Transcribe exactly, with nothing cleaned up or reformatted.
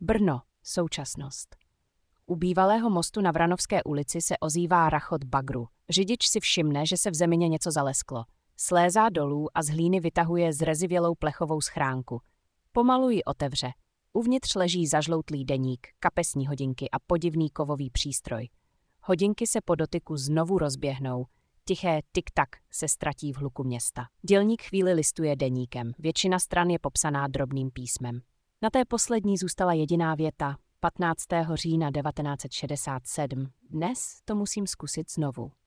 Brno, současnost. U bývalého mostu na Vranovské ulici se ozývá rachot bagru. Řidič si všimne, že se v zemině něco zalesklo. Slézá dolů a z hlíny vytahuje zrezivělou plechovou schránku. Pomalu ji otevře. Uvnitř leží zažloutlý deník, kapesní hodinky a podivný kovový přístroj. Hodinky se po dotyku znovu rozběhnou. Tiché tik-tak se ztratí v hluku města. Dělník chvíli listuje deníkem. Většina stran je popsaná drobným písmem. Na té poslední zůstala jediná věta. patnáctého října devatenáct set šedesát sedm. Dnes to musím zkusit znovu.